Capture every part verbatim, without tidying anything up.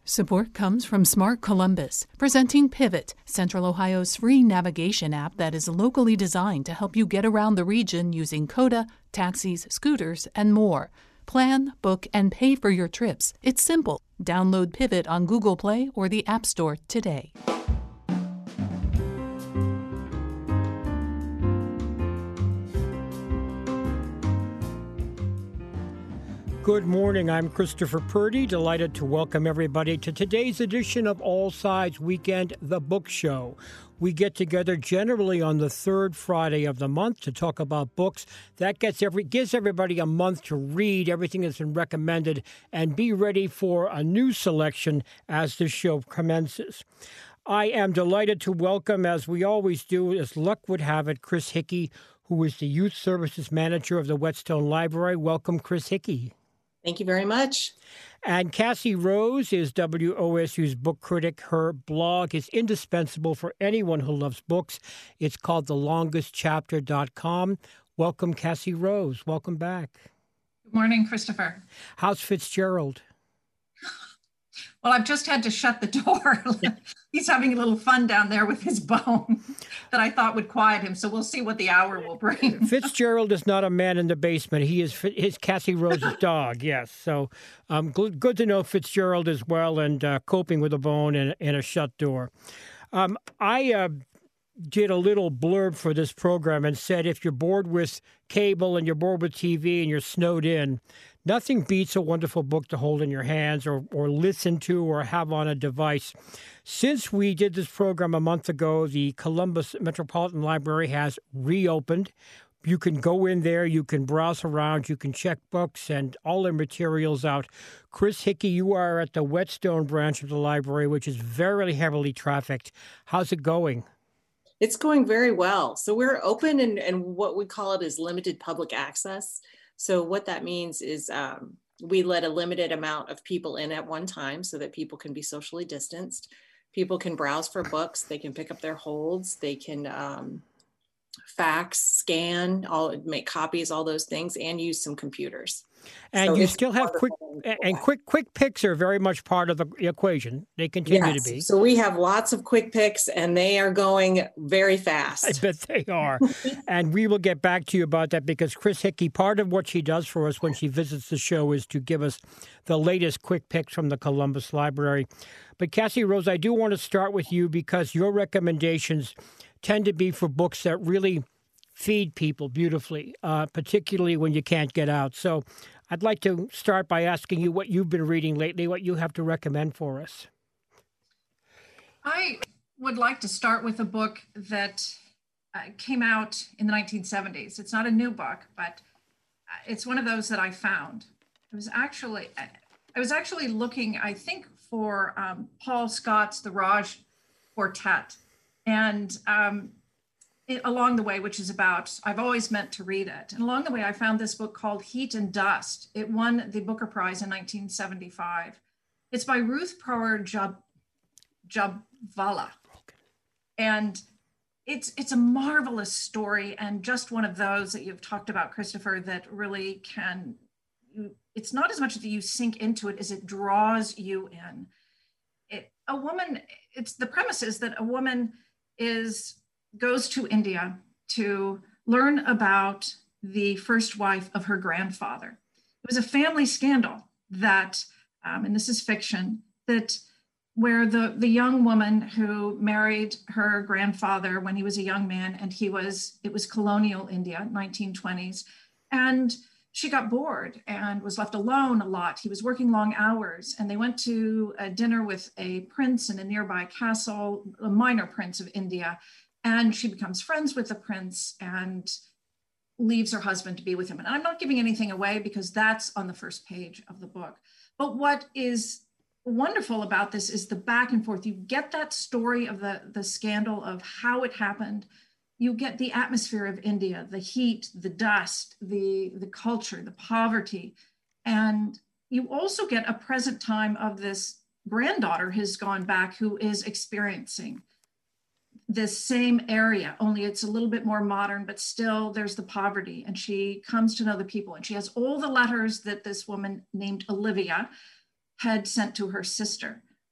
Support comes from Smart Columbus, presenting Pivot, Central Ohio's free navigation app that is locally designed to help you get around the region using CODA, taxis, scooters, and more. Plan, book, and pay for your trips. It's simple. Download Pivot on Google Play or the App Store today. Good morning. I'm Christopher Purdy, delighted to welcome everybody to today's edition of All Sides Weekend, The Book Show. We get together generally on the third Friday of the month to talk about books. That gets every gives everybody a month to read everything that's been recommended and be ready for a new selection as the show commences. I am delighted to welcome, as we always do, as luck would have it, Chris Hickey, who is the Youth Services Manager of the Whetstone Library. Welcome, Chris Hickey. Thank you very much. And Cassie Rose is W O S U's book critic. Her blog is indispensable for anyone who loves books. It's called the longest chapter dot com. Welcome, Cassie Rose. Welcome back. Good morning, Christopher. How's Fitzgerald? Well, I've just had to shut the door. He's having a little fun down there with his bone that I thought would quiet him. So we'll see what the hour will bring. Fitzgerald is not a man in the basement. He is his Cassie Rose's dog, yes. So um, good, good to know Fitzgerald as well and uh, coping with a bone and, and a shut door. Um, I uh, did a little blurb for this program and said if you're bored with cable and you're bored with T V and you're snowed in, nothing beats a wonderful book to hold in your hands or, or listen to or have on a device. Since we did this program a month ago, the Columbus Metropolitan Library has reopened. You can go in there, you can browse around, you can check books and all their materials out. Chris Hickey, you are at the Whetstone branch of the library, which is very heavily trafficked. How's it going? It's going very well. So we're open and, and what we call it is limited public access. So what that means is um, we let a limited amount of people in at one time so that people can be socially distanced. People can browse for books. They can pick up their holds. They can um, fax, scan, all make copies, all those things, and use some computers. And so you still have quick and quick quick picks are very much part of the equation. They continue yes. to be. So we have lots of quick picks, and they are going very fast. I bet they are. And we will get back to you about that because Chris Hickey, part of what she does for us when she visits the show is to give us the latest quick picks from the Columbus Library. But Cassie Rose, I do want to start with you because your recommendations tend to be for books that really feed people beautifully, uh, particularly when you can't get out. So I'd like to start by asking you what you've been reading lately, what you have to recommend for us. I would like to start with a book that uh, came out in the nineteen seventies. It's not a new book, but it's one of those that I found. It was actually, I was actually looking, I think, for um, Paul Scott's The Raj Quartet. And um, It, along the way, which is about, I've always meant to read it. And along the way, I found this book called Heat and Dust. It won the Booker Prize in nineteen seventy-five. It's by Ruth Prower Jab, Jabvala. And it's, it's a marvelous story and just one of those that you've talked about, Christopher, that really can, you, it's not as much that you sink into it as it draws you in. It, a woman, it's the premise is that a woman is goes to India to learn about the first wife of her grandfather. It was a family scandal that, um, and this is fiction, that where the, the young woman who married her grandfather when he was a young man, and he was, it was colonial India, nineteen twenties, and she got bored and was left alone a lot. He was working long hours, and they went to a dinner with a prince in a nearby castle, a minor prince of India. And she becomes friends with the prince and leaves her husband to be with him. And I'm not giving anything away because that's on the first page of the book. But what is wonderful about this is the back and forth. You get that story of the, the scandal of how it happened. You get the atmosphere of India, the heat, the dust, the, the culture, the poverty. And you also get a present time of this granddaughter who's gone back who is experiencing this same area, only it's a little bit more modern, but still there's the poverty, and she comes to know the people, and she has all the letters that this woman named Olivia had sent to her sister.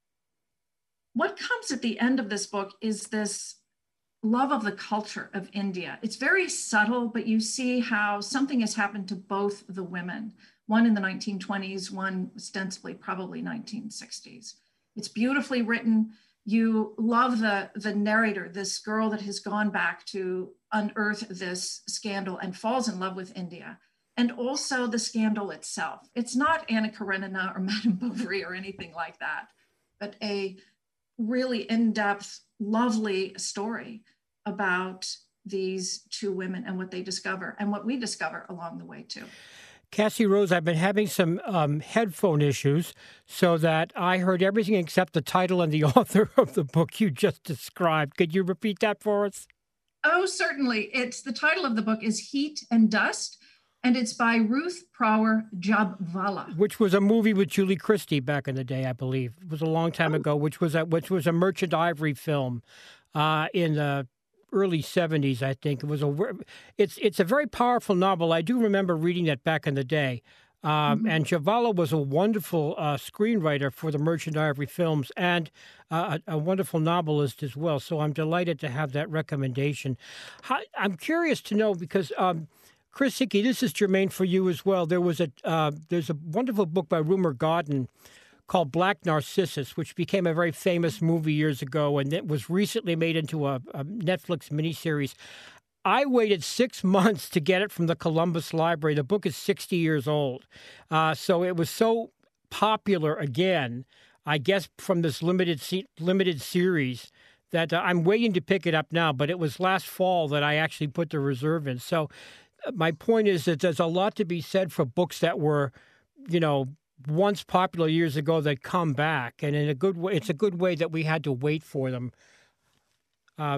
what comes at the end of this book is this love of the culture of India. It's very subtle, but you see how something has happened to both the women, one in the nineteen twenties, one ostensibly probably nineteen sixties. It's beautifully written. You love the, the narrator, this girl that has gone back to unearth this scandal and falls in love with India. And also the scandal itself. It's not Anna Karenina or Madame Bovary or anything like that, but a really in-depth, lovely story about these two women and what they discover and what we discover along the way too. Cassie Rose, I've been having some um, headphone issues so that I heard everything except the title and the author of the book you just described. Could you repeat that for us? Oh, certainly. It's the title of the book is Heat and Dust, and it's by Ruth Prower Jabvala. Which was a movie with Julie Christie back in the day, I believe. It was a long time oh. ago, which was a, which was a Merchant Ivory film uh, in the early seventies, I think. It was a it's it's a very powerful novel. I do remember reading that back in the day. Um, mm-hmm. And Jabvala was a wonderful uh, screenwriter for the Merchant Ivory films and uh, a, a wonderful novelist as well. So I'm delighted to have that recommendation. How, I'm curious to know because um, Chris Hickey, this is germane for you as well. There was a uh, there's a wonderful book by Rumer Godden called Black Narcissus, which became a very famous movie years ago, and it was recently made into a, a Netflix miniseries. I waited six months to get it from the Columbus Library. The book is sixty years old. Uh, so it was so popular again, I guess, from this limited se- limited series that uh, I'm waiting to pick it up now. But it was last fall that I actually put the reserve in. So uh, my point is that there's a lot to be said for books that were, you know, once popular years ago that come back, and in a good way, it's a good way that we had to wait for them. Uh,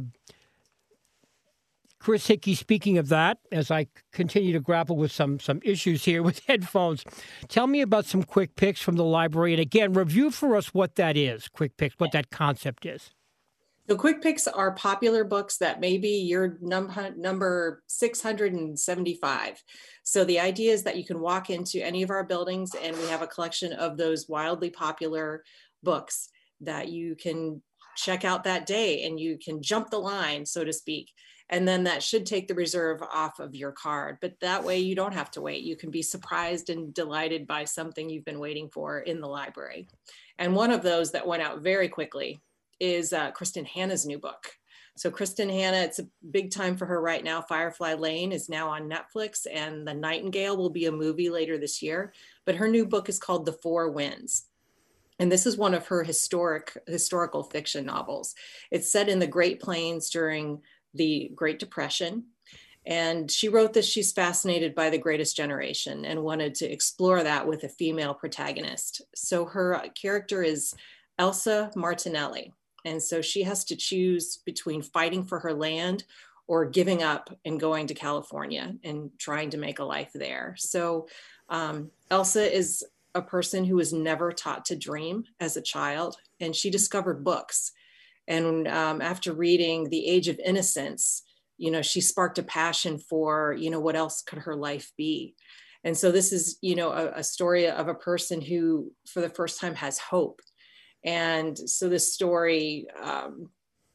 Chris Hickey, speaking of that, as I continue to grapple with some some issues here with headphones, tell me about some quick picks from the library, and again, review for us what that is, quick picks, what that concept is. So quick picks are popular books that maybe you're number number six hundred seventy-five. So the idea is that you can walk into any of our buildings and we have a collection of those wildly popular books that you can check out that day and you can jump the line, so to speak. And then that should take the reserve off of your card. But that way you don't have to wait. You can be surprised and delighted by something you've been waiting for in the library. And one of those that went out very quickly is uh, Kristen Hanna's new book. So Kristen Hanna, it's a big time for her right now. Firefly Lane is now on Netflix, and The Nightingale will be a movie later this year. But her new book is called The Four Winds. And this is one of her historic historical fiction novels. It's set in the Great Plains during the Great Depression. And she wrote this, she's fascinated by the Greatest Generation and wanted to explore that with a female protagonist. So her character is Elsa Martinelli. And so she has to choose between fighting for her land or giving up and going to California and trying to make a life there. So um, Elsa is a person who was never taught to dream as a child, and she discovered books. And um, after reading The Age of Innocence, you know, she sparked a passion for, you know, what else could her life be? And so this is, you know, a, a story of a person who, for the first time, has hope. And so this story um,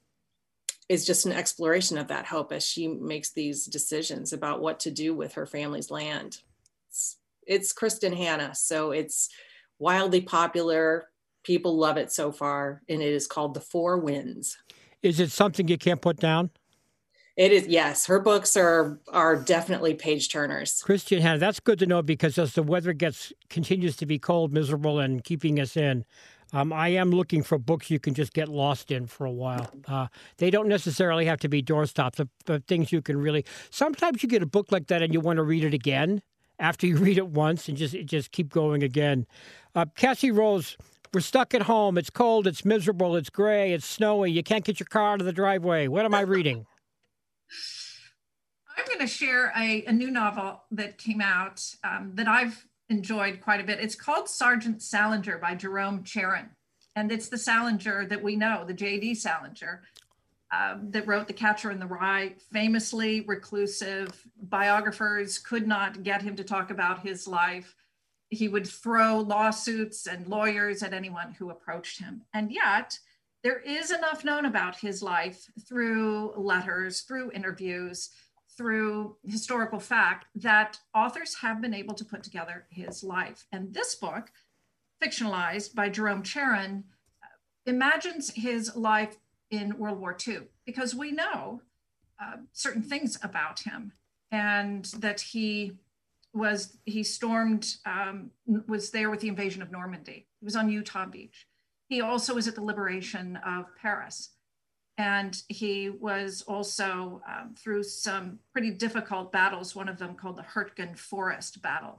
is just an exploration of that hope as she makes these decisions about what to do with her family's land. It's, it's Kristen Hanna, so it's wildly popular. People love it so far, and it is called The Four Winds. Is it something you can't put down? It is, yes. Her books are are definitely page turners. Kristen Hanna, that's good to know, because as the weather gets continues to be cold, miserable, and keeping us in, um, I am looking for books you can just get lost in for a while. Uh, they don't necessarily have to be doorstops, but, but things you can really. Sometimes you get a book like that and you want to read it again after you read it once and just just keep going again. Uh, Cassie Rose. We're stuck at home. It's cold. It's miserable. It's gray. It's snowy. You can't get your car out of the driveway. What am I reading? I'm going to share a, a new novel that came out um, that I've enjoyed quite a bit. It's called Sergeant Salinger by Jerome Charon. And it's the Salinger that we know, the J D Salinger, um, that wrote The Catcher in the Rye, famously reclusive. Biographers could not get him to talk about his life. He would throw lawsuits and lawyers at anyone who approached him. And yet there is enough known about his life through letters, through interviews, through historical fact, that authors have been able to put together his life. And this book, fictionalized by Jerome Charron, imagines his life in World War Two, because we know uh, certain things about him, and that he was, he stormed, um, was there with the invasion of Normandy. He was on Utah Beach. He also was at the liberation of Paris. And he was also um, through some pretty difficult battles, one of them called the Hurtgen Forest Battle.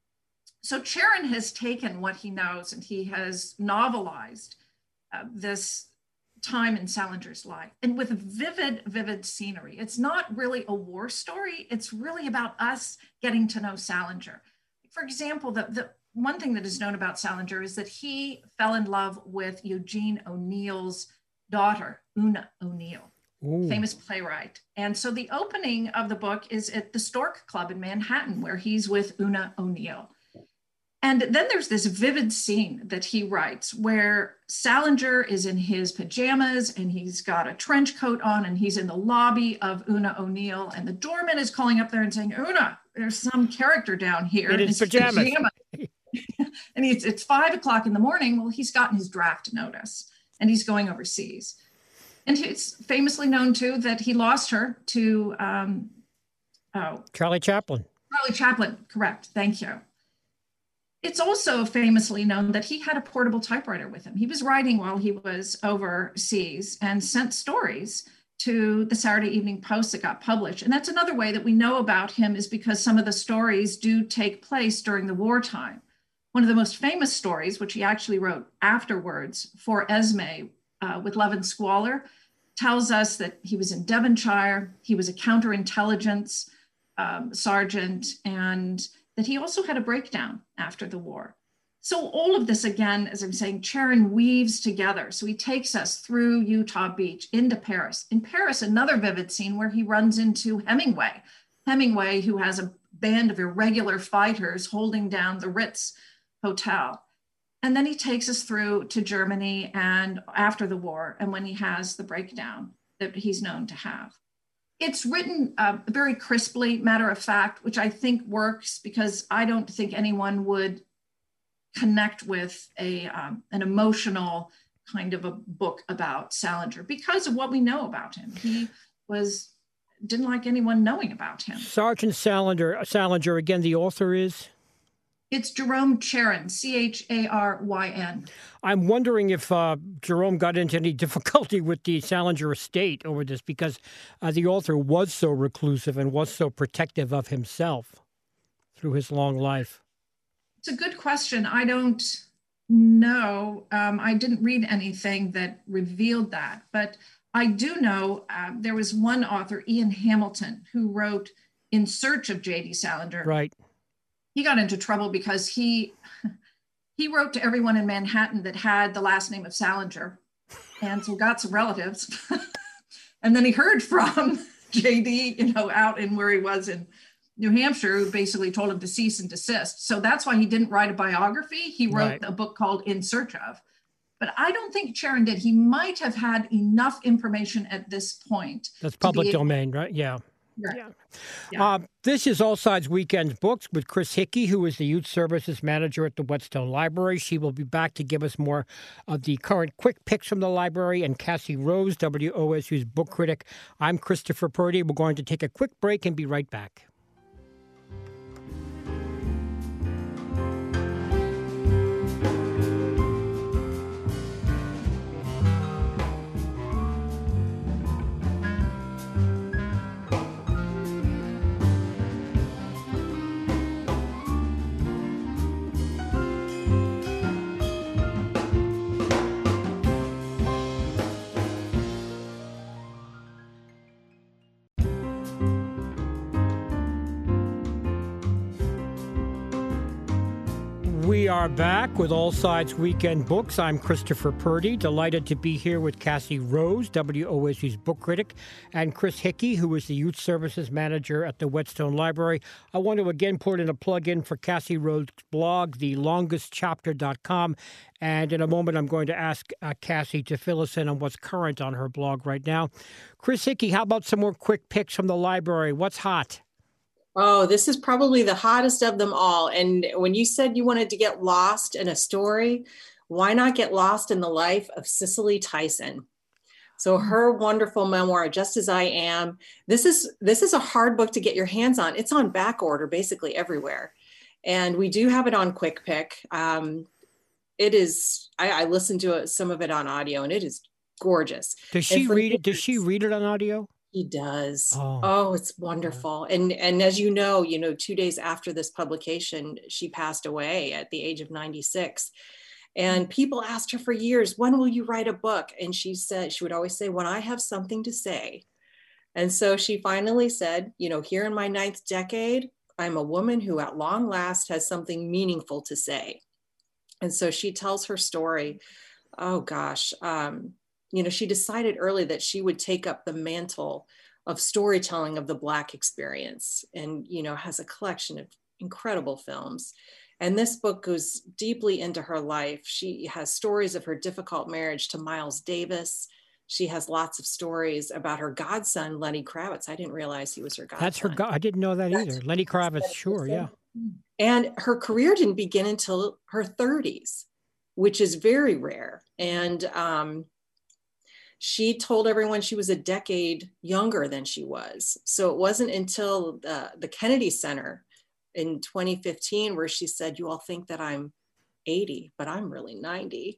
So Charron has taken what he knows and he has novelized uh, this time in Salinger's life, and with vivid, vivid scenery. It's not really a war story. It's really about us getting to know Salinger. For example, the, the one thing that is known about Salinger is that he fell in love with Eugene O'Neill's daughter, Una O'Neill, Ooh. famous playwright. And so the opening of the book is at the Stork Club in Manhattan, where he's with Una O'Neill. And then there's this vivid scene that he writes where Salinger is in his pajamas and he's got a trench coat on and he's in the lobby of Una O'Neill, and the doorman is calling up there and saying, Una, there's some character down here in his pajamas. pajamas. And it's, it's five o'clock in the morning. Well, he's gotten his draft notice and he's going overseas. And it's famously known too that he lost her to um, oh, Charlie Chaplin. Charlie Chaplin, correct. Thank you. It's also famously known that he had a portable typewriter with him. He was writing while he was overseas and sent stories to the Saturday Evening Post that got published. And that's another way that we know about him, is because some of the stories do take place during the wartime. One of the most famous stories, which he actually wrote afterwards for Esme uh, with Love and Squalor, tells us that he was in Devonshire, he was a counterintelligence um, sergeant, and that he also had a breakdown after the war. So all of this, again, as I'm saying, Charron weaves together. So he takes us through Utah Beach into Paris. In Paris, another vivid scene where he runs into Hemingway. Hemingway, who has a band of irregular fighters holding down the Ritz Hotel. And then he takes us through to Germany and after the war, and when he has the breakdown that he's known to have. It's written uh, very crisply, matter of fact, which I think works, because I don't think anyone would connect with a um, an emotional kind of a book about Salinger because of what we know about him. He was didn't like anyone knowing about him. Sergeant Salinger, Salinger, again, the author is? It's Jerome Charron, C H A R Y N. I'm wondering if uh, Jerome got into any difficulty with the Salinger estate over this, because uh, the author was so reclusive and was so protective of himself through his long life. It's a good question. I don't know. Um, I didn't read anything that revealed that, but I do know uh, there was one author, Ian Hamilton, who wrote In Search of J D Salinger. Right. He got into trouble because he he wrote to everyone in Manhattan that had the last name of Salinger, and so got some relatives. And then he heard from J D, you know, out in where he was in New Hampshire, who basically told him to cease and desist. So that's why he didn't write a biography. He wrote right. a book called In Search of. But I don't think Charron did. He might have had enough information at this point. That's public domain, right? Yeah. Right. Yeah. yeah. Uh, this is All Sides Weekend Books with Chris Hickey, who is the Youth Services Manager at the Whetstone Library. She will be back to give us more of the current quick picks from the library. And Cassie Rose, W O S U's book critic. I'm Christopher Purdy. We're going to take a quick break and be right back. We are back with All Sides Weekend Books. I'm Christopher Purdy, delighted to be here with Cassie Rose, W O S U's book critic, and Chris Hickey, who is the Youth Services Manager at the Whetstone Library. I want to again put in a plug-in for Cassie Rose's blog, the longest chapter dot com. And in a moment, I'm going to ask uh, Cassie to fill us in on what's current on her blog right now. Chris Hickey, how about some more quick picks from the library? What's hot? Oh, this is probably the hottest of them all. And when you said you wanted to get lost in a story, why not get lost in the life of Cicely Tyson? So her wonderful memoir, Just As I Am, this is this is a hard book to get your hands on. It's on back order basically everywhere. And we do have it on Quick Pick. Um, it is, I, I listened to it, some of it on audio, and it is gorgeous. Does she read it? Does she read it on audio? He does. Oh. oh, it's wonderful. And and as you know, you know, two days after this publication, she passed away at the age of ninety-six. And people asked her for years, when will you write a book? And she said, she would always say, when I have something to say. And so she finally said, you know, here in my ninth decade, I'm a woman who at long last has something meaningful to say. And so she tells her story. Oh gosh. Um, You know, she decided early that she would take up the mantle of storytelling of the Black experience, and, you know, has a collection of incredible films. And this book goes deeply into her life. She has stories of her difficult marriage to Miles Davis. She has lots of stories about her godson, Lenny Kravitz. I didn't realize he was her godson. That's her god. I didn't know that That's, either. Lenny Kravitz, sure, yeah. And her career didn't begin until her thirties, which is very rare. And, um, she told everyone she was a decade younger than she was. So it wasn't until the, the Kennedy Center in twenty fifteen where she said, you all think that I'm eighty, but I'm really ninety.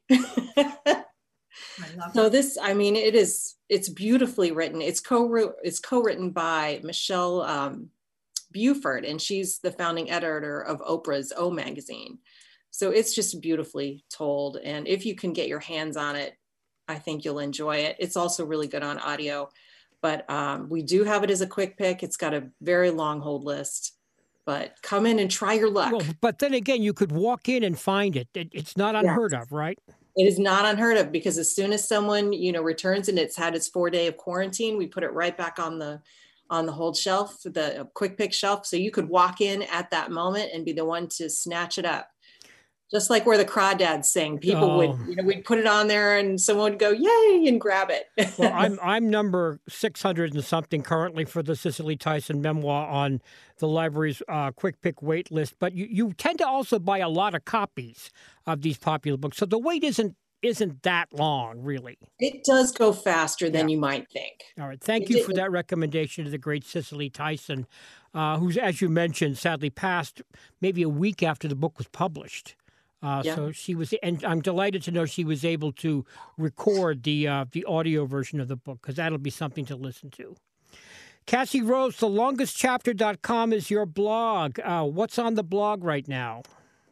So this, I mean, it is, it's beautifully written. It's co it's co-written by Michelle um, Buford, and she's the founding editor of Oprah's O Magazine. So it's just beautifully told. And if you can get your hands on it, I think you'll enjoy it. It's also really good on audio, but um, we do have it as a quick pick. It's got a very long hold list, but come in and try your luck. Well, but then again, you could walk in and find it. it it's not unheard yes. of, right? It is not unheard of, because as soon as someone, you know, returns and it's had its four day of quarantine, we put it right back on the on the hold shelf, the quick pick shelf. So you could walk in at that moment and be the one to snatch it up. Just like where the Crawdads sing, people oh. would, you know, we'd put it on there and someone would go, yay, and grab it. Well, I'm I'm number six hundred and something currently for the Cicely Tyson memoir on the library's uh, quick pick wait list. But you, you tend to also buy a lot of copies of these popular books. So the wait isn't isn't that long, really. It does go faster than yeah. you might think. All right. Thank it you did. for that recommendation to the great Cicely Tyson, uh, who's, as you mentioned, sadly passed maybe a week after the book was published. Uh, yeah. So she was, and I'm delighted to know she was able to record the uh, the audio version of the book, because that'll be something to listen to. Cassie Rose, the longest chapter dot com is your blog. Uh, what's on the blog right now?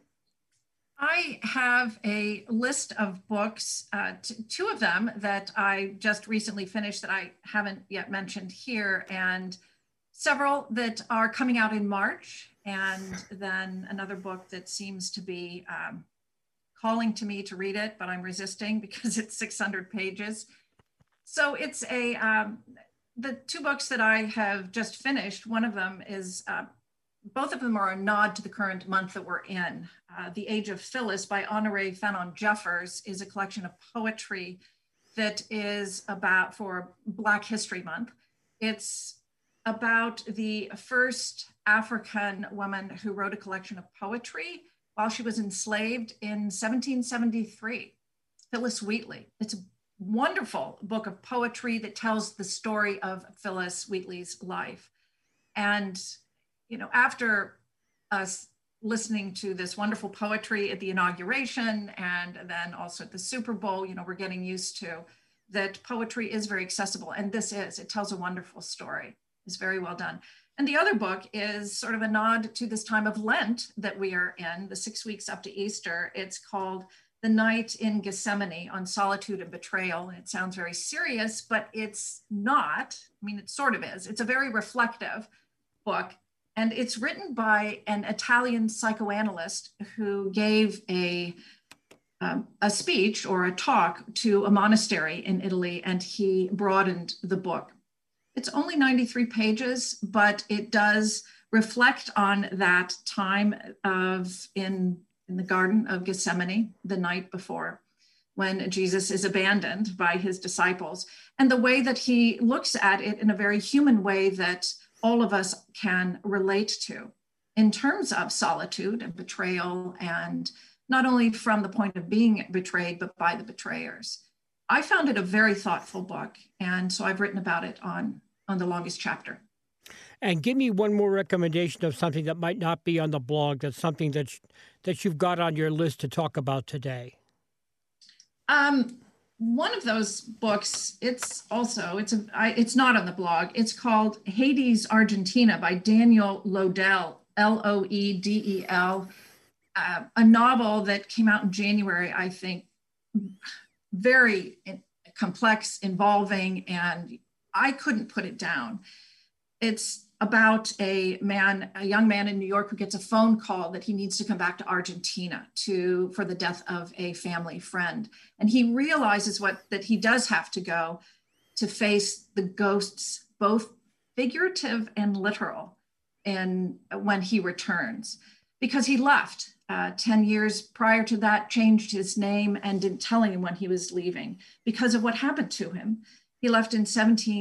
I have a list of books, uh, t- two of them that I just recently finished that I haven't yet mentioned here, and several that are coming out in March. And then another book that seems to be um, calling to me to read it, but I'm resisting because it's six hundred pages. So it's a, um, the two books that I have just finished, one of them is, uh, both of them are a nod to the current month that we're in. Uh, The Age of Phyllis by Honoré Fanon Jeffers is a collection of poetry that is about, for Black History Month. It's about the first African woman who wrote a collection of poetry while she was enslaved in seventeen seventy-three, Phyllis Wheatley. It's a wonderful book of poetry that tells the story of Phyllis Wheatley's life. And, you know, after us listening to this wonderful poetry at the inauguration and then also at the Super Bowl, you know, we're getting used to that poetry is very accessible. And this is, it tells a wonderful story. It's very well done. And the other book is sort of a nod to this time of Lent that we are in, the six weeks up to Easter. It's called The Night in Gethsemane on Solitude and Betrayal. And it sounds very serious, but it's not. I mean, it sort of is. It's a very reflective book. And it's written by an Italian psychoanalyst who gave a, um, a speech or a talk to a monastery in Italy, and he broadened the book. It's only ninety-three pages, but it does reflect on that time of in, in the Garden of Gethsemane, the night before, when Jesus is abandoned by his disciples, and the way that he looks at it in a very human way that all of us can relate to in terms of solitude and betrayal, and not only from the point of being betrayed, but by the betrayers. I found it a very thoughtful book, and so I've written about it on, on The Longest Chapter. And give me one more recommendation of something that might not be on the blog, that's something that, that you've got on your list to talk about today. Um, one of those books, it's also, it's a, I, it's not on the blog. It's called Hades, Argentina by Daniel Loedel, L O E D E L, uh, a novel that came out in January, I think, very complex, involving, and I couldn't put it down. It's about a man, a young man in New York who gets a phone call that he needs to come back to Argentina to for the death of a family friend. And he realizes what that he does have to go to face the ghosts, both figurative and literal, and when he returns, because he left uh, ten years prior to that, changed his name, and didn't tell anyone he was leaving because of what happened to him. He left in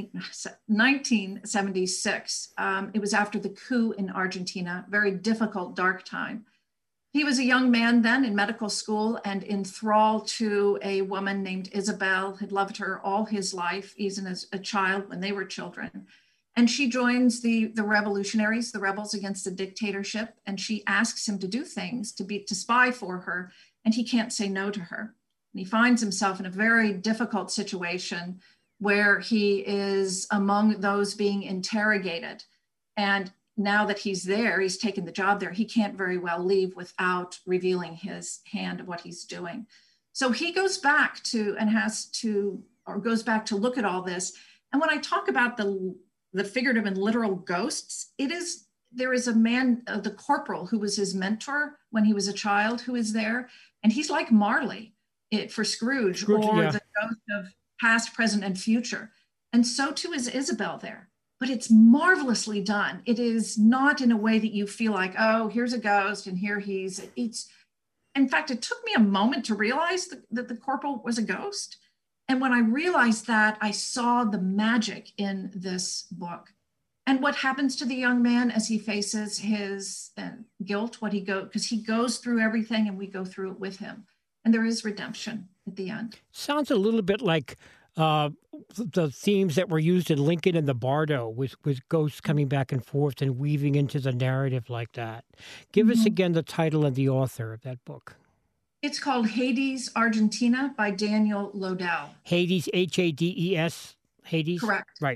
nineteen seventy-six. Um, it was after the coup in Argentina, very difficult, dark time. He was a young man then in medical school and in thrall to a woman named Isabel, had loved her all his life, even as a child when they were children. And she joins the, the revolutionaries, the rebels against the dictatorship, and she asks him to do things, to be to spy for her, and he can't say no to her. And he finds himself in a very difficult situation where he is among those being interrogated. And now that he's there, he's taken the job there, he can't very well leave without revealing his hand of what he's doing. So he goes back to and has to, or goes back to look at all this. And when I talk about the, the figurative and literal ghosts, it is, there is a man, uh, the corporal who was his mentor when he was a child, who is there. And he's like Marley it, for Scrooge, Scrooge or yeah. the ghost of past, present, and future. And so too is Isabel there, but it's marvelously done. It is not in a way that you feel like, oh, here's a ghost and here he's, it's, in fact, it took me a moment to realize that, that the corporal was a ghost. And when I realized that, I saw the magic in this book and what happens to the young man as he faces his uh, guilt, what he go, because he goes through everything and we go through it with him. And there is redemption at the end. Sounds a little bit like uh, the themes that were used in Lincoln and the Bardo, with, with ghosts coming back and forth and weaving into the narrative like that. Give mm-hmm. us again the title and the author of that book. It's called Hades, Argentina by Daniel Loedel. Hades, H A D E S, Hades? Correct. Right.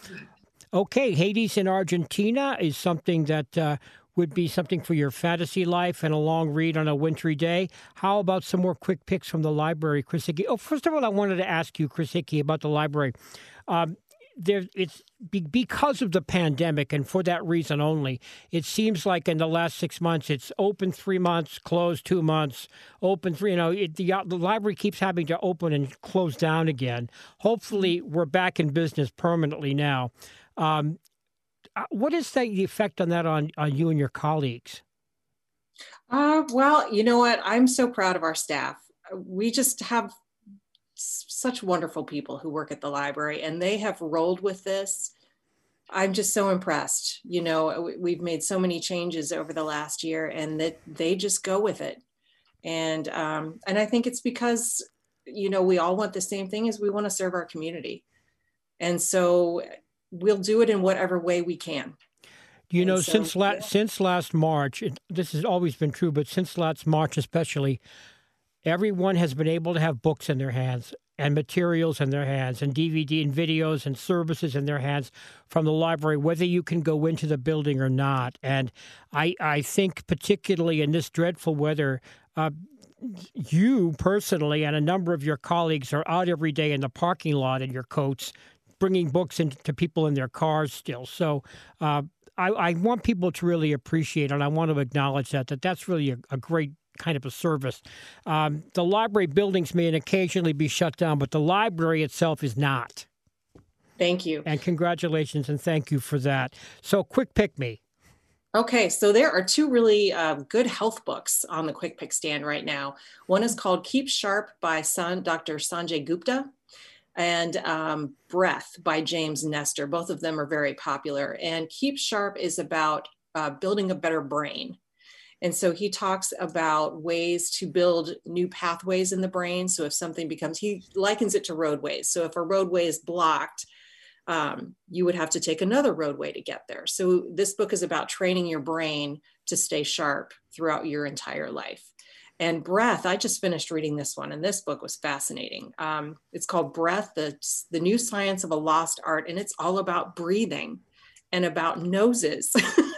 Okay, Hades in Argentina is something that uh, would be something for your fantasy life and a long read on a wintry day. How about some more quick picks from the library, Chris Hickey? Oh, first of all, I wanted to ask you, Chris Hickey, about the library. Um, there, it's be, because of the pandemic, and for that reason only, it seems like in the last six months, it's open three months, closed two months, open three, you know, it, the, the library keeps having to open and close down again. Hopefully, we're back in business permanently now. Um, What is the effect on that on, on you and your colleagues? Uh, well, you know what? I'm so proud of our staff. We just have s- such wonderful people who work at the library, and they have rolled with this. I'm just so impressed. You know, we've made so many changes over the last year, and that they just go with it. And um, and I think it's because, you know, we all want the same thing, as we want to serve our community. And so we'll do it in whatever way we can. You and know, so, since la- yeah. since last March, it, this has always been true, but since last March especially, everyone has been able to have books in their hands and materials in their hands and D V D and videos and services in their hands from the library, whether you can go into the building or not. And I, I think particularly in this dreadful weather, uh, you personally and a number of your colleagues are out every day in the parking lot in your coats, bringing books into people in their cars still. So uh, I, I want people to really appreciate, and I want to acknowledge that, that that's really a, a great kind of a service. Um, the library buildings may occasionally be shut down, but the library itself is not. Thank you. And congratulations, and thank you for that. So Quick Pick Me. Okay, so there are two really uh, good health books on the Quick Pick stand right now. One is called Keep Sharp by San, Doctor Sanjay Gupta, and um, Breath by James Nestor. Both of them are very popular. And Keep Sharp is about uh, building a better brain. And so he talks about ways to build new pathways in the brain. So if something becomes, he likens it to roadways. So if a roadway is blocked, um, you would have to take another roadway to get there. So this book is about training your brain to stay sharp throughout your entire life. And Breath, I just finished reading this one, and this book was fascinating. Um, it's called Breath, the, the New Science of a Lost Art, and it's all about breathing and about noses.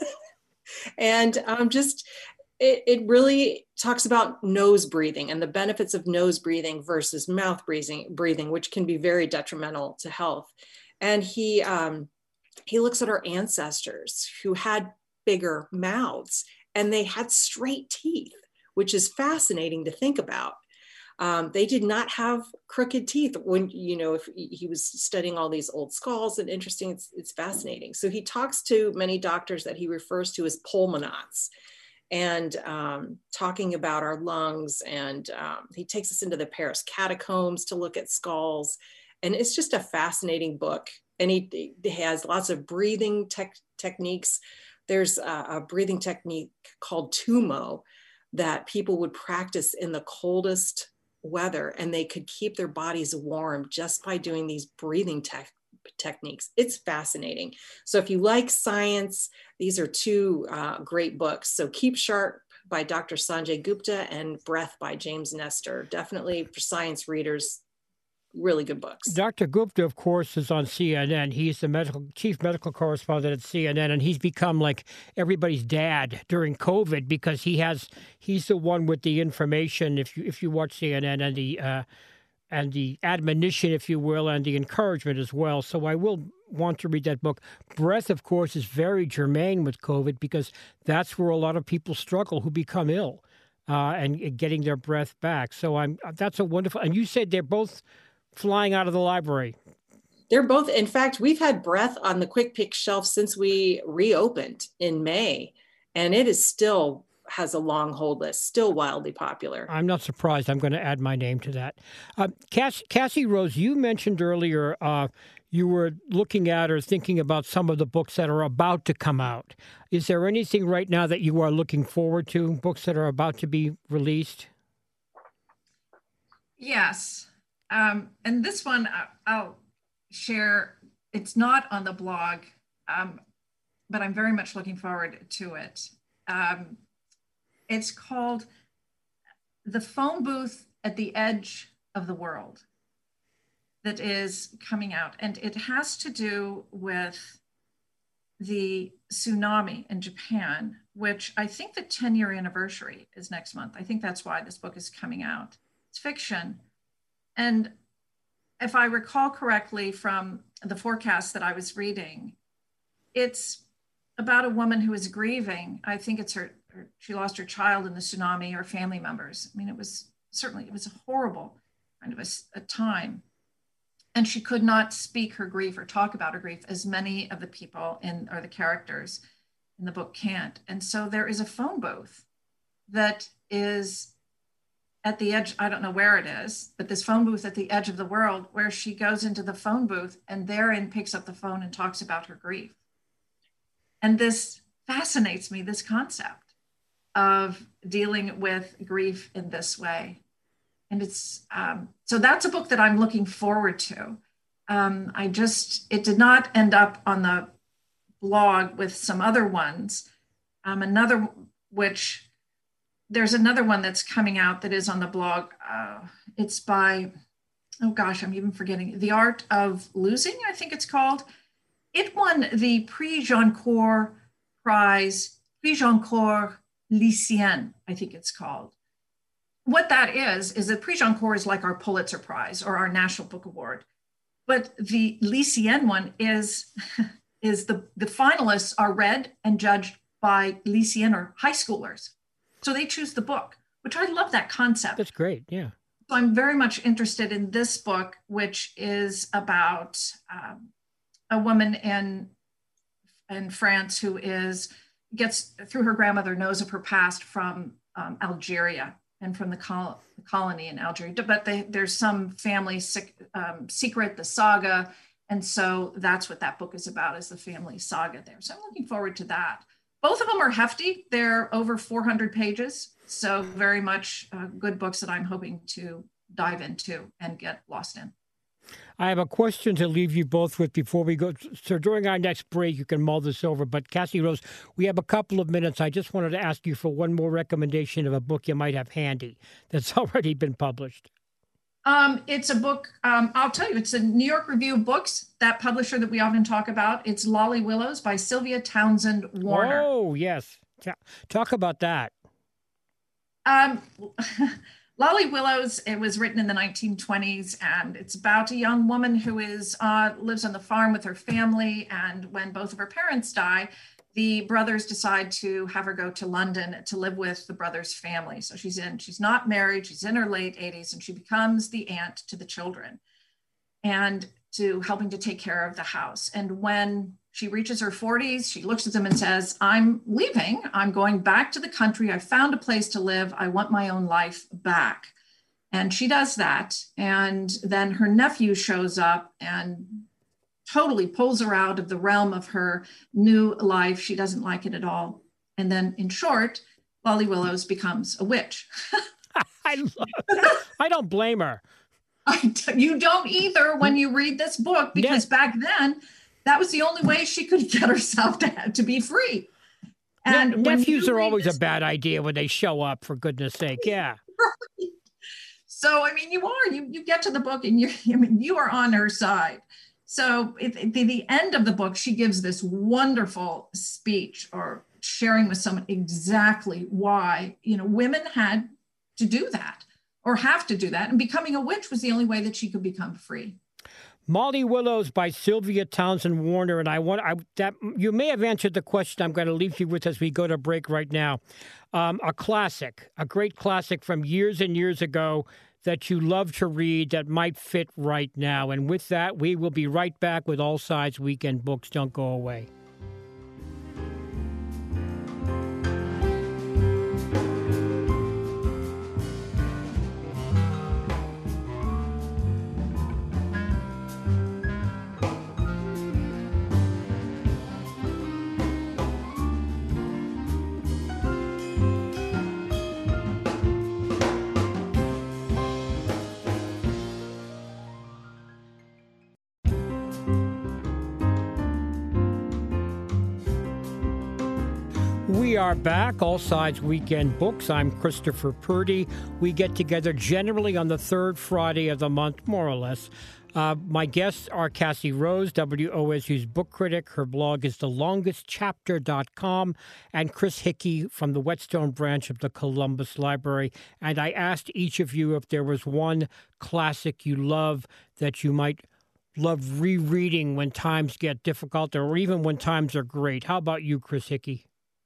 And um, just, it, it really talks about nose breathing and the benefits of nose breathing versus mouth breathing, breathing, which can be very detrimental to health. And he, um, he looks at our ancestors who had bigger mouths and they had straight teeth, which is fascinating to think about. Um, they did not have crooked teeth when, you know, if he was studying all these old skulls, and interesting, it's, it's fascinating. So he talks to many doctors that he refers to as pulmonauts, and um, talking about our lungs. And um, he takes us into the Paris catacombs to look at skulls. And it's just a fascinating book. And he, he has lots of breathing tech, techniques. There's a, a breathing technique called Tumo that people would practice in the coldest weather, and they could keep their bodies warm just by doing these breathing te- techniques. It's fascinating. So if you like science, these are two uh, great books. So Keep Sharp by Doctor Sanjay Gupta and Breath by James Nestor. Definitely for science readers, really good books. Doctor Gupta, of course, is on C N N. He's the medical chief medical correspondent at C N N, and he's become like everybody's dad during COVID because he has he's the one with the information. If you if you watch C N N, and the uh, and the admonition, if you will, and the encouragement as well. So I will want to read that book. Breath, of course, is very germane with COVID because that's where a lot of people struggle who become ill uh, and getting their breath back. So I'm that's a wonderful. And you said they're both flying out of the library. They're both, in fact, we've had Breath on the Quick Pick shelf since we reopened in May, and it is still has a long hold list, still wildly popular. I'm not surprised. I'm going to add my name to that. Uh, Cass, Cassie Rose, you mentioned earlier uh, you were looking at or thinking about some of the books that are about to come out. Is there anything right now that you are looking forward to, books that are about to be released? Yes. Um, and this one I'll share, it's not on the blog, um, but I'm very much looking forward to it. Um, it's called The Phone Booth at the Edge of the World, that is coming out. And it has to do with the tsunami in Japan, which I think the ten year anniversary is next month. I think that's why this book is coming out. It's fiction. And if I recall correctly from the forecast that I was reading, it's about a woman who is grieving. I think it's her, her, she lost her child in the tsunami, or family members. I mean, it was certainly, it was a horrible kind of a, a time. And she could not speak her grief or talk about her grief, as many of the people in, or the characters in the book can't. And so there is a phone booth that is at the edge, I don't know where it is, but this phone booth at the edge of the world, where she goes into the phone booth and therein picks up the phone and talks about her grief. And this fascinates me, this concept of dealing with grief in this way. And it's, um, so that's a book that I'm looking forward to. Um, I just, it did not end up on the blog with some other ones. Um, another, which, there's another one that's coming out that is on the blog. Uh, it's by, oh gosh, I'm even forgetting. The Art of Losing, I think it's called. It won the Prix Goncourt Prize, Prix Goncourt Lycéen, I think it's called. What that is, is that Prix Goncourt is like our Pulitzer Prize or our National Book Award. But the Lycéen one is, is the, the finalists are read and judged by lycean or high schoolers. So they choose the book, which I love that concept. That's great, yeah. So I'm very much interested in this book, which is about um, a woman in, in France who is, gets, through her grandmother, knows of her past from um, Algeria and from the col- colony in Algeria. But they, there's some family sec- um, secret, the saga. And so that's what that book is about, is the family saga there. So I'm looking forward to that. Both of them are hefty. They're over four hundred pages. So very much uh, good books that I'm hoping to dive into and get lost in. I have a question to leave you both with before we go. So during our next break, you can mull this over. But Cassie Rose, we have a couple of minutes. I just wanted to ask you for one more recommendation of a book you might have handy that's already been published. Um, it's a book, um, I'll tell you, it's a New York Review of Books, that publisher that we often talk about. It's Lolly Willows by Sylvia Townsend Warner. Oh, yes. Talk about that. Um, Lolly Willows, it was written in the nineteen twenties, and it's about a young woman who is uh, lives on the farm with her family. And when both of her parents die, the brothers decide to have her go to London to live with the brothers' family. So she's in, she's not married, she's in her late eighties, and she becomes the aunt to the children and to helping to take care of the house. And when she reaches her forties, she looks at them and says, I'm leaving, I'm going back to the country. I found a place to live. I want my own life back. And she does that. And then her nephew shows up and totally pulls her out of the realm of her new life. She doesn't like it at all. And then in short, Lolly Willows becomes a witch. I love it. I don't blame her. I, you don't either when you read this book, because yeah. back then, that was the only way she could get herself to, to be free. And ne- nephews are always this, a bad idea when they show up, for goodness sake. Yeah. Right. So, I mean, you are, you, you get to the book and you, I mean, you are on her side. So at the, the end of the book, she gives this wonderful speech or sharing with someone exactly why, you know, women had to do that or have to do that. And becoming a witch was the only way that she could become free. Lolly Willows by Sylvia Townsend Warner. And I want I, that you may have answered the question I'm going to leave you with as we go to break right now. Um, a classic, a great classic from years and years ago that you love to read that might fit right now. And with that, we will be right back with All Sides Weekend Books. Don't go away. We are back, All Sides Weekend Books. I'm Christopher Purdy. We get together generally on the third Friday of the month, more or less. Uh, my guests are Cassie Rose, W O S U's book critic. Her blog is the longest chapter dot com, and Chris Hickey from the Whetstone branch of the Columbus Library. And I asked each of you if there was one classic you love that you might love rereading when times get difficult or even when times are great. How about you, Chris Hickey?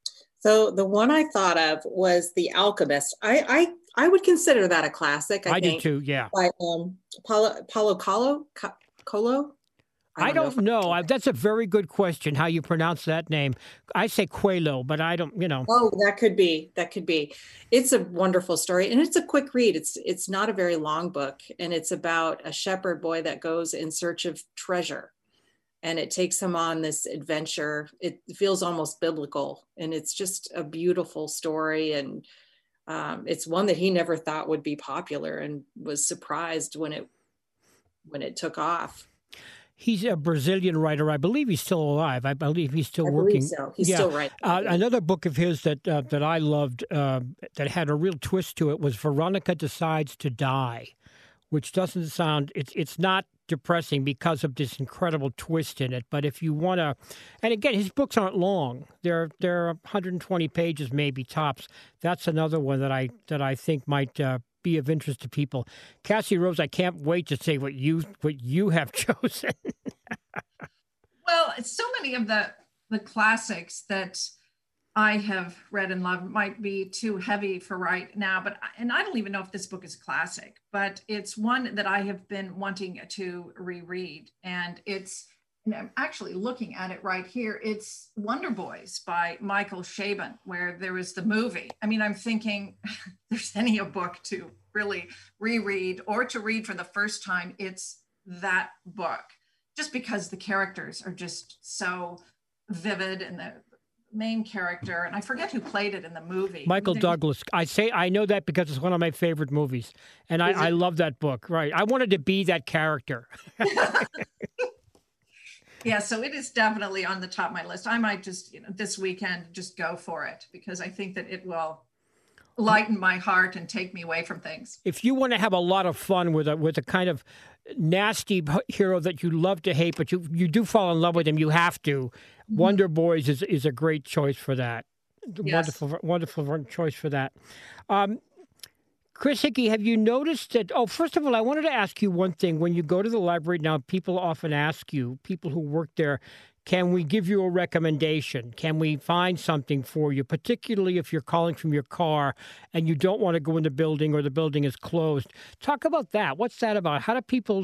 So the one I thought of was The Alchemist. I I, I would consider that a classic. I, I think, do too, yeah. By um, Paulo, Paulo Coelho? Coelho? I don't, I don't know. I, that's a very good question, how you pronounce that name. I say Coelho, but I don't, you know. Oh, that could be. That could be. It's a wonderful story, and it's a quick read. It's it's not a very long book, and it's about a shepherd boy that goes in search of treasure. And it takes him on this adventure. It feels almost biblical, and it's just a beautiful story. And um, it's one that he never thought would be popular, and was surprised when it when it took off. He's a Brazilian writer. I believe he's still alive. I believe he's still I working. So. He's yeah. still writing. Uh, another book of his that uh, that I loved uh, that had a real twist to it was Veronica Decides to Die, which doesn't sound. It's it's not depressing because of this incredible twist in it. But if you want to, and again, his books aren't long. They're they're one hundred twenty pages, maybe tops. That's another one that I that I think might uh, be of interest to people. Cassie Rose, I can't wait to say what you what you have chosen. Well, Well, it's so many of the the classics that I have read and loved might be too heavy for right now, but and I don't even know if this book is classic, but it's one that I have been wanting to reread, and it's and I'm actually looking at it right here. It's Wonder Boys by Michael Chabon, where there was the movie. I mean, I'm thinking if there's any a book to really reread or to read for the first time, it's that book, just because the characters are just so vivid, and the main character, and I forget who played it in the movie. Michael Douglas. I say I know that because it's one of my favorite movies, and I, I love that book. Right, I wanted to be that character. Yeah, so it is definitely on the top of my list. I might just, you know, this weekend just go for it, because I think that it will lighten my heart and take me away from things. If you want to have a lot of fun with a with a kind of nasty hero that you love to hate, but you you do fall in love with him, you have to. Mm-hmm. Wonder Boys is is a great choice for that. Yes. Wonderful, wonderful choice for that. Um, Chris Hickey, have you noticed that? Oh, first of all, I wanted to ask you one thing. When you go to the library now, people often ask you, people who work there, can we give you a recommendation? Can we find something for you, particularly if you're calling from your car and you don't want to go in the building or the building is closed? Talk about that. What's that about? How do people,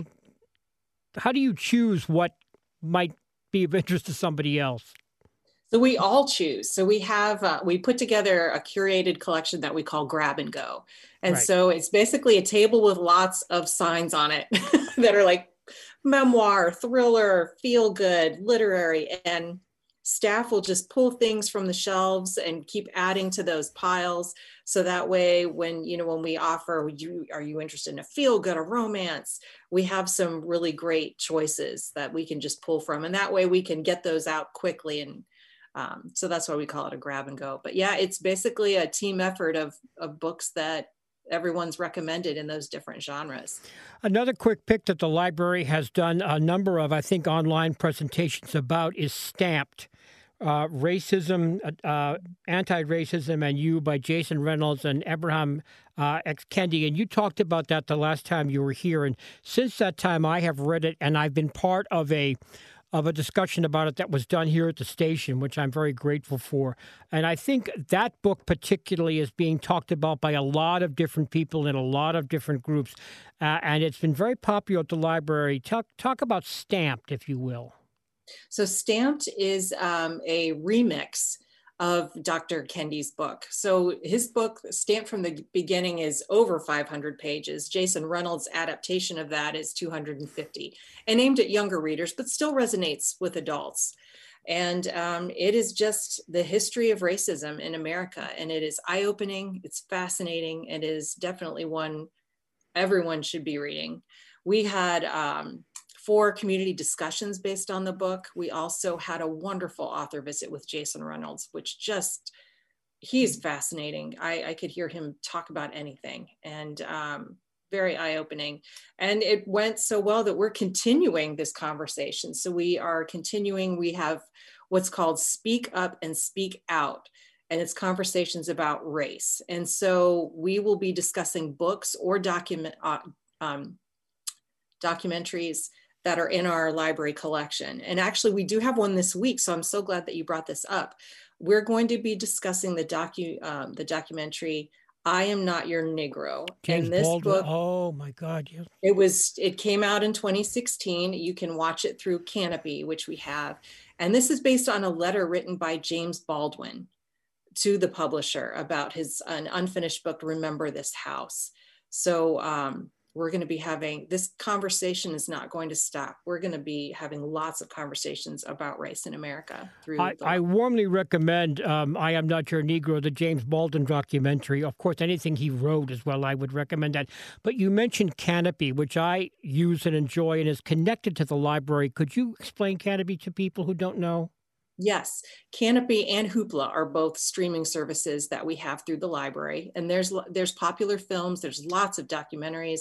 how do you choose what might be of interest to somebody else? So we all choose. So we have, uh, we put together a curated collection that we call Grab and Go. And right. So it's basically a table with lots of signs on it that are like memoir, thriller, feel good, literary, and staff will just pull things from the shelves and keep adding to those piles. So that way, when, you know, when we offer, would you, are you interested in a feel good, a romance? We have some really great choices that we can just pull from. And that way we can get those out quickly. And um, so that's why we call it a grab and go. But yeah, it's basically a team effort of, of books that everyone's recommended in those different genres. Another quick pick that the library has done a number of, I think, online presentations about is Stamped, uh, Racism, uh, Anti-Racism and You by Jason Reynolds and Abraham uh, X. Kendi. And you talked about that the last time you were here. And since that time, I have read it, and I've been part of a of a discussion about it that was done here at the station, which I'm very grateful for. And I think that book particularly is being talked about by a lot of different people in a lot of different groups. Uh, and it's been very popular at the library. Talk, talk about Stamped, if you will. So Stamped is um, a remix of Doctor Kendi's book. So his book, Stamped from the Beginning, is over five hundred pages. Jason Reynolds' adaptation of that is two hundred fifty, and aimed at younger readers, but still resonates with adults. And um, it is just the history of racism in America. And it is eye-opening, it's fascinating, and it is definitely one everyone should be reading. We had um, four community discussions based on the book. We also had a wonderful author visit with Jason Reynolds, which just, he's fascinating. I, I could hear him talk about anything, and um, very eye-opening. And it went so well that we're continuing this conversation. So we are continuing, we have what's called Speak Up and Speak Out, and it's conversations about race. And so we will be discussing books or document uh, um, documentaries that are in our library collection. And actually we do have one this week, so I'm so glad that you brought this up. We're going to be discussing the docu um, the documentary I Am Not Your Negro. James and this Baldwin. book, oh my God. Yes. It was, it came out in twenty sixteen. You can watch it through Canopy, which we have. And this is based on a letter written by James Baldwin to the publisher about his an unfinished book, Remember This House. So um, we're going to be having, this conversation is not going to stop. We're going to be having lots of conversations about race in America. Through I, I warmly recommend um, I Am Not Your Negro, the James Baldwin documentary. Of course, anything he wrote as well, I would recommend that. But you mentioned Canopy, which I use and enjoy and is connected to the library. Could you explain Canopy to people who don't know? Yes, Canopy and Hoopla are both streaming services that we have through the library. And there's there's popular films, there's lots of documentaries.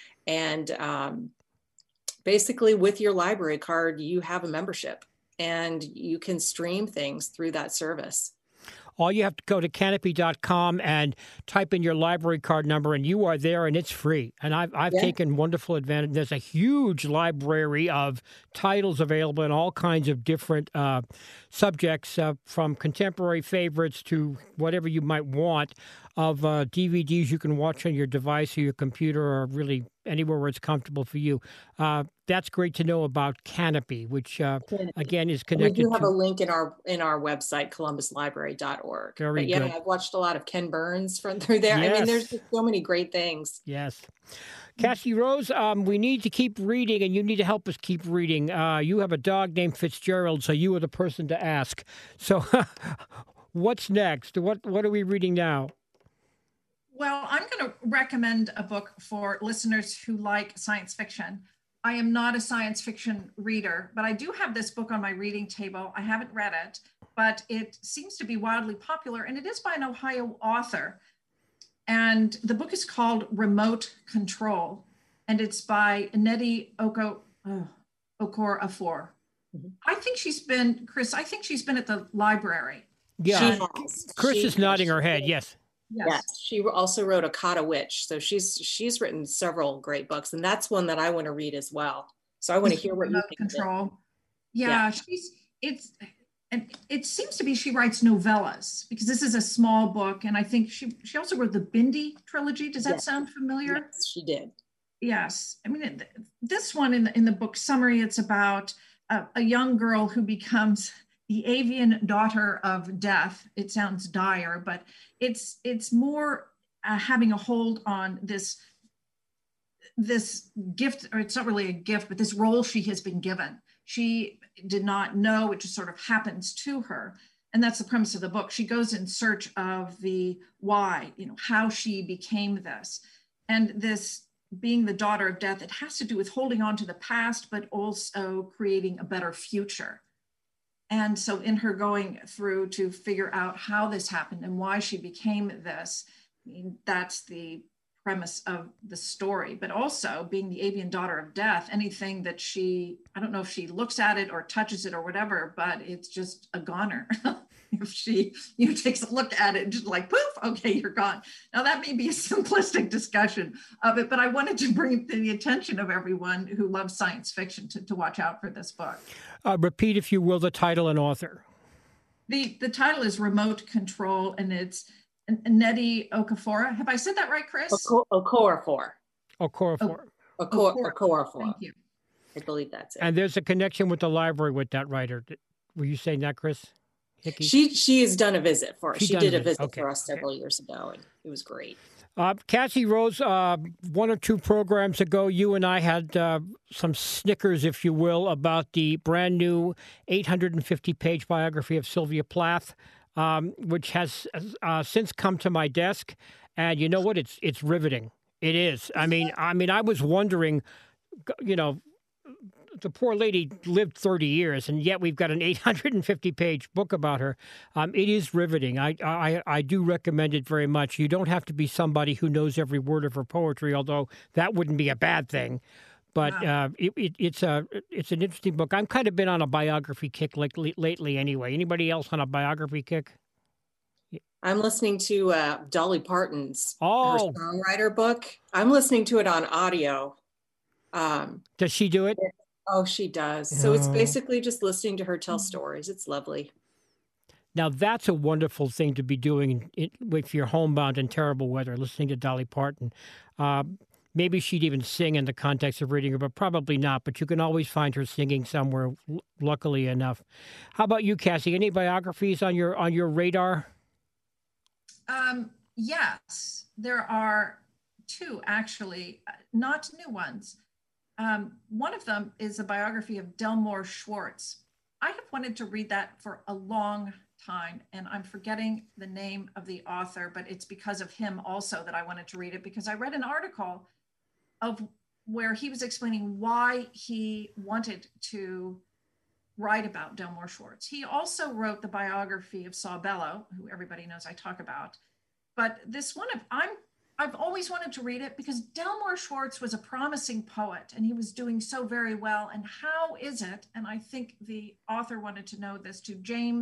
And um, basically with your library card, you have a membership and you can stream things through that service. All you have to go to canopy dot com and type in your library card number, and you are there, and it's free. And I've, I've Yeah. taken wonderful advantage. There's a huge library of titles available in all kinds of different uh, subjects, uh, from contemporary favorites to whatever you might want, of uh, D V Ds you can watch on your device or your computer or really anywhere where it's comfortable for you. Uh, that's great to know about Canopy, which, uh, again, is We connected do have to... a link in our in our website, columbus library dot org. Very but yeah, good. I've watched a lot of Ken Burns from through there. I mean, there's Yes. just so many great things. Yes. Cassie Rose, um, we need to keep reading, and you need to help us keep reading. Uh, you have a dog named Fitzgerald, so you are the person to ask. So what's next? What What are we reading now? Well, I'm going to recommend a book for listeners who like science fiction. I am not a science fiction reader, but I do have this book on my reading table. I haven't read it, but it seems to be wildly popular, and it is by an Ohio author. And the book is called Remote Control, and it's by Nnedi Oko, uh, Okorafor. Mm-hmm. I think she's been, Chris, I think she's been at the library. Yeah. She has. Chris she, is nodding her she, head, yes. Yes. yes. She also wrote Akata Witch. So she's she's written several great books, and that's one that I want to read as well. So I want to hear what you think. Control. Yeah, yeah, she's it's and it seems to be she writes novellas, because this is a small book, and I think she she also wrote the Bindi trilogy. Does that yes. sound familiar? Yes, she did. Yes, I mean it, this one in the in the book summary, it's about a, a young girl who becomes the avian daughter of death. It sounds dire, but it's it's more uh, having a hold on this this gift, or it's not really a gift, but this role she has been given. She did not know, it just sort of happens to her. And that's the premise of the book. She goes in search of the why, you know, how she became this. And this being the daughter of death, it has to do with holding on to the past, but also creating a better future. And so in her going through to figure out how this happened and why she became this, I mean, that's the premise of the story. But also being the avian daughter of death, anything that she, I don't know if she looks at it or touches it or whatever, but it's just a goner. If she, you know, takes a look at it and just like, poof, okay, you're gone. Now that may be a simplistic discussion of it, but I wanted to bring it to the attention of everyone who loves science fiction to, to watch out for this book. Uh, repeat, if you will, the title and author. The the title is Remote Control, and it's Nnedi Okorafor. Have I said that right, Chris? Okorafor. Okorafor. Okorafor. Thank you. I believe that's it. And there's a connection with the library with that writer. Were you saying that, Chris? Hickey? She she has done a visit for us. She, she did a visit, visit okay. for us several okay. years ago, and it was great. Uh, Cassie Rose, uh, one or two programs ago, you and I had uh, some snickers, if you will, about the brand new eight hundred fifty page biography of Sylvia Plath, um, which has uh, since come to my desk. And you know what? It's it's riveting. It is. I mean, I mean, I was wondering, you know, the poor lady lived thirty years, and yet we've got an eight hundred fifty page book about her. Um, it is riveting. I, I I do recommend it very much. You don't have to be somebody who knows every word of her poetry, although that wouldn't be a bad thing. But wow. uh, it, it, it's a it's an interesting book. I'm kind of been on a biography kick lately, lately anyway. Anybody else on a biography kick? I'm listening to uh, Dolly Parton's oh. her songwriter book. I'm listening to it on audio. Um, Does she do it? Oh, she does. So oh. it's basically just listening to her tell stories. It's lovely. Now, that's a wonderful thing to be doing if you're homebound in terrible weather, listening to Dolly Parton. Uh, maybe she'd even sing in the context of reading her, but probably not. But you can always find her singing somewhere, luckily enough. How about you, Cassie? Any biographies on your on your radar? Um, yes, there are two, actually, not new ones. Um, one of them is a biography of Delmore Schwartz. I have wanted to read that for a long time, and I'm forgetting the name of the author, but it's because of him also that I wanted to read it, because I read an article of where he was explaining why he wanted to write about Delmore Schwartz. He also wrote the biography of Saul Bellow, who everybody knows I talk about. But this one, of I'm I've always wanted to read it because Delmore Schwartz was a promising poet and he was doing so very well. And how is it, and I think the author wanted to know this, to James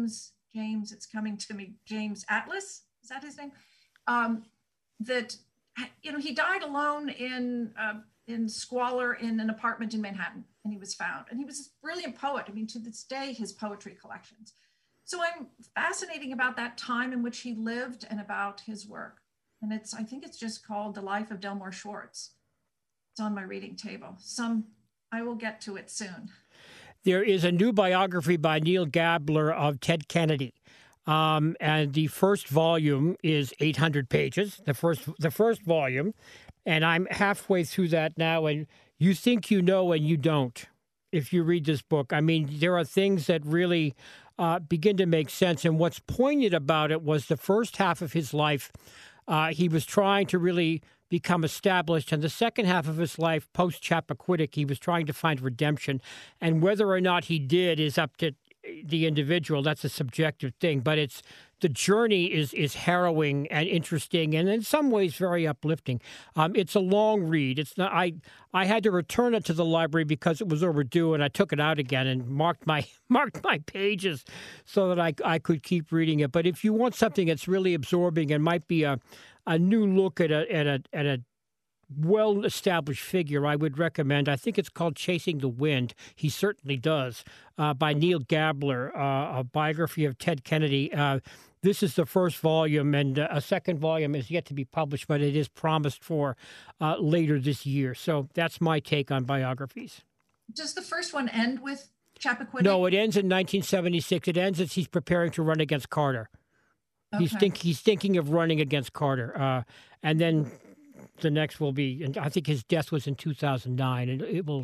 James, it's coming to me, James Atlas, is that his name? Um, that, you know, he died alone in, uh, in squalor in an apartment in Manhattan, and he was found. And he was a brilliant poet. I mean, to this day, his poetry collections. So I'm fascinating about that time in which he lived and about his work. And it's, I think it's just called The Life of Delmore Schwartz. It's on my reading table. Some, I will get to it soon. There is a new biography by Neil Gabler of Ted Kennedy. Um, and the first volume is eight hundred pages, the first, the first volume. And I'm halfway through that now. And you think you know and you don't if you read this book. I mean, there are things that really uh, begin to make sense. And what's poignant about it was the first half of his life, uh, he was trying to really become established. And the second half of his life, post-Chappaquiddick, he was trying to find redemption. And whether or not he did is up to the individual. That's a subjective thing. But it's the journey is is harrowing and interesting, and in some ways very uplifting. Um, it's a long read. It's not. I I had to return it to the library because it was overdue, and I took it out again and marked my marked my pages so that I I could keep reading it. But if you want something that's really absorbing and might be a a new look at a at a at a well-established figure, I would recommend. I think it's called Chasing the Wind. He certainly does, uh, by Neil Gabler, uh, a biography of Ted Kennedy. Uh, this is the first volume, and uh, a second volume is yet to be published, but it is promised for uh, later this year. So that's my take on biographies. Does the first one end with Chappaquiddick? No, it ends in nineteen seventy-six. It ends as he's preparing to run against Carter. Okay. He's, think, he's thinking of running against Carter. Uh, and then the next will be, and I think his death was in two thousand nine, and it will,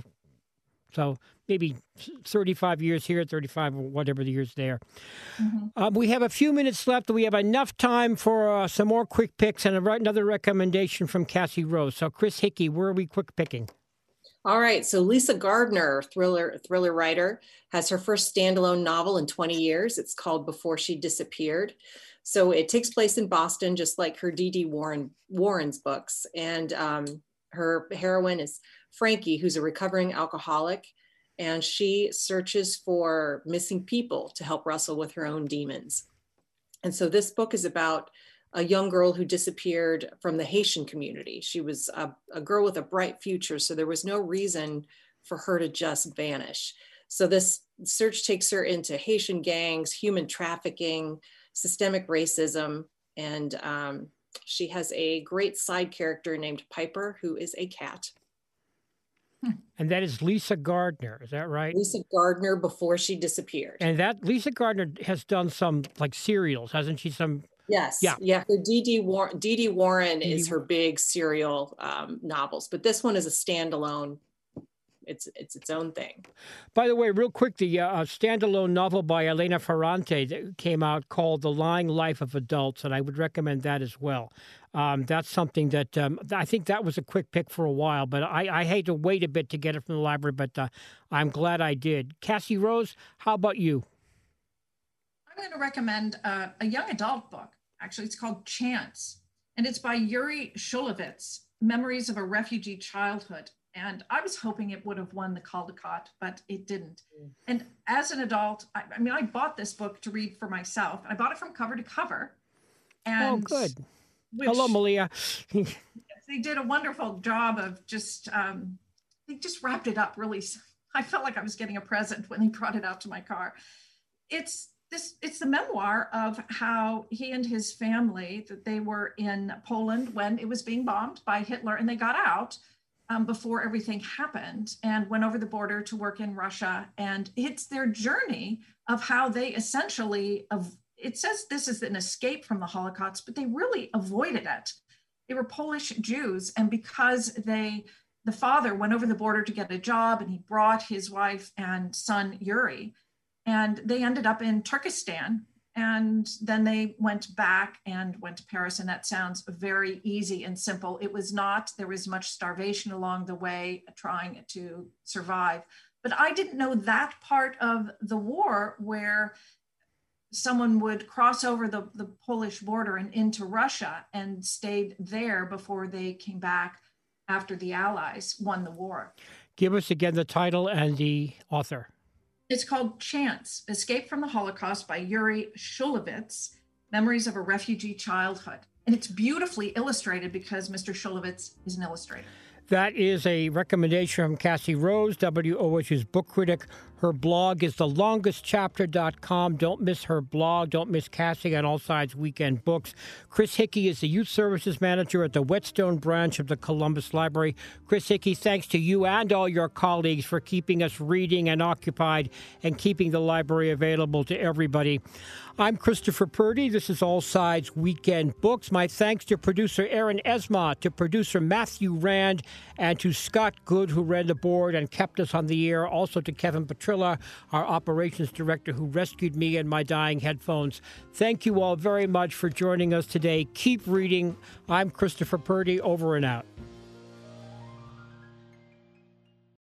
so maybe thirty-five years here, thirty-five or whatever the years there. Mm-hmm. Um, we have a few minutes left. We have enough time for uh, some more quick picks and a, another recommendation from Cassie Rose. So Chris Hickey, where are we quick picking? All right, so Lisa Gardner, thriller thriller writer, has her first standalone novel in twenty years. It's called Before She Disappeared. So it takes place in Boston, just like her D D Warren Warren's books. And um, her heroine is Frankie, who's a recovering alcoholic, and she searches for missing people to help wrestle with her own demons. And so this book is about a young girl who disappeared from the Haitian community. She was a, a girl with a bright future, so there was no reason for her to just vanish. So this search takes her into Haitian gangs, human trafficking, systemic racism, and um, she has a great side character named Piper, who is a cat. And that is Lisa Gardner, is that right? Lisa Gardner, Before She Disappeared. And that Lisa Gardner has done some like serials, hasn't she? Some Yes, yeah. yeah her D D Warren, D D Warren is her big serial um, novels, but this one is a standalone. It's it's its own thing. By the way, real quick, the uh, standalone novel by Elena Ferrante that came out called The Lying Life of Adults, and I would recommend that as well. Um, that's something that um, I think that was a quick pick for a while, but I, I hate to wait a bit to get it from the library, but uh, I'm glad I did. Cassie Rose, how about you? I'm going to recommend uh, a young adult book. Actually, it's called Chance, and it's by Yuri Shulevitz, Memories of a Refugee Childhood. And I was hoping it would have won the Caldecott, but it didn't. Mm. And as an adult, I, I mean, I bought this book to read for myself. I bought it from cover to cover. And oh, good. Which, hello, Malia. They did a wonderful job of just, um, they just wrapped it up really. I felt like I was getting a present when they brought it out to my car. It's this, it's the memoir of how he and his family, that they were in Poland when it was being bombed by Hitler, and they got out Um, before everything happened, and went over the border to work in Russia. And it's their journey of how they essentially, of, it says this is an escape from the Holocaust, but they really avoided it. They were Polish Jews, and because they, the father went over the border to get a job, and he brought his wife and son Yuri, and they ended up in Turkestan. And then they went back and went to Paris, and that sounds very easy and simple. It was not. There was much starvation along the way, trying to survive. But I didn't know that part of the war, where someone would cross over the, the Polish border and into Russia and stayed there before they came back after the Allies won the war. Give us again the title and the author. It's called Chance, Escape from the Holocaust by Yuri Shulevitz, Memories of a Refugee Childhood. And it's beautifully illustrated because Mister Shulevitz is an illustrator. That is a recommendation from Cassie Rose, W O H's book critic. Her blog is the longest chapter dot com. Don't miss her blog. Don't miss Cassie on All Sides Weekend Books. Chris Hickey is the Youth Services Manager at the Whetstone branch of the Columbus Library. Chris Hickey, thanks to you and all your colleagues for keeping us reading and occupied and keeping the library available to everybody. I'm Christopher Purdy. This is All Sides Weekend Books. My thanks to producer Aaron Esma, to producer Matthew Rand, and to Scott Good, who ran the board and kept us on the air. Also to Kevin Petrilla, our operations director, who rescued me and my dying headphones. Thank you all very much for joining us today. Keep reading. I'm Christopher Purdy. Over and out.